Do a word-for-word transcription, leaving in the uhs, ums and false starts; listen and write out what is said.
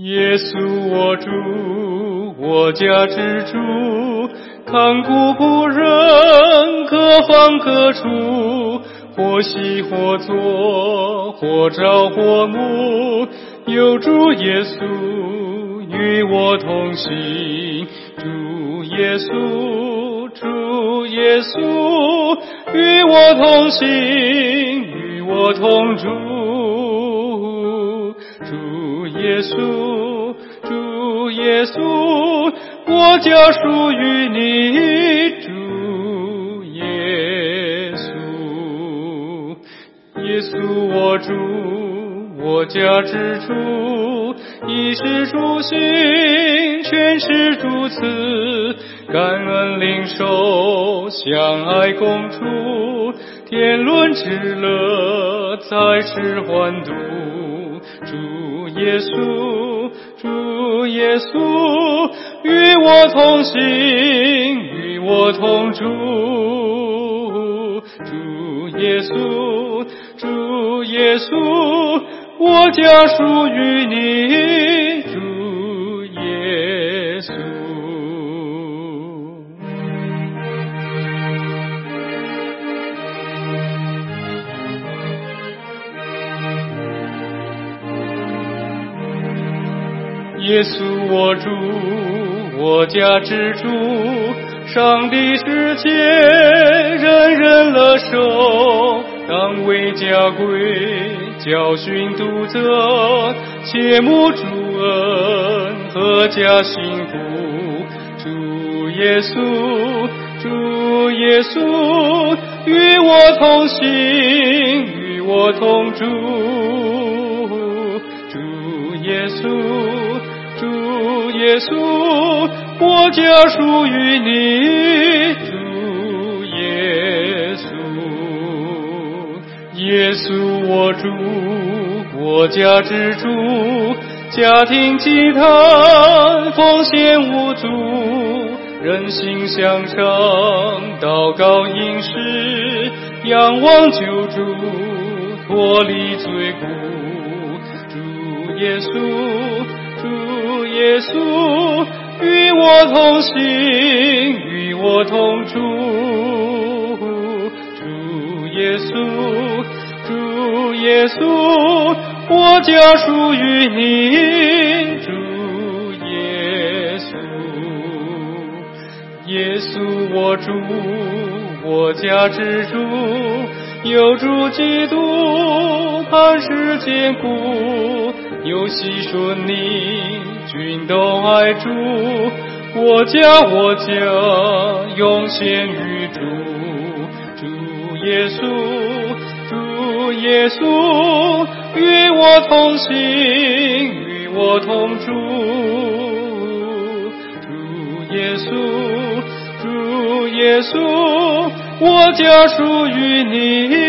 耶稣我主，我家之主，看顾仆人，各方各处，或喜或作，或朝或暮，有主耶稣与我同行。主耶稣，主耶稣与我同行，与我同住。主耶稣，主耶稣，我家属于你。主耶稣，耶稣我主，我家之主，衣食住行全是主赐，感恩领受，相爱共处，天伦之乐在此欢度。主耶稣，主耶稣与我同行，与我同住。主耶稣，主耶稣，我家属于你。主耶稣。耶稣我主，我家之主，上帝世界人人乐受，当为家规，教训督责，切慕主恩，阖家幸福。主耶稣，主耶稣与我同行，与我同住。主耶稣，主耶稣，我家属于你。主耶稣，耶稣我主，我家之主，家庭祭坛奉献无足，人心相长，祷告饮食，仰望救主，脱离罪苦。主耶稣，主耶稣与我同行，与我同住。主耶稣，主耶稣，我家属于你。主耶稣，耶稣我主，我家之主，有主基督，磐石坚固，有喜顺利，君都爱主，我家我家永献于主。主耶稣，主耶稣与我同行，与我同住。主耶稣，主耶稣，我家属于你。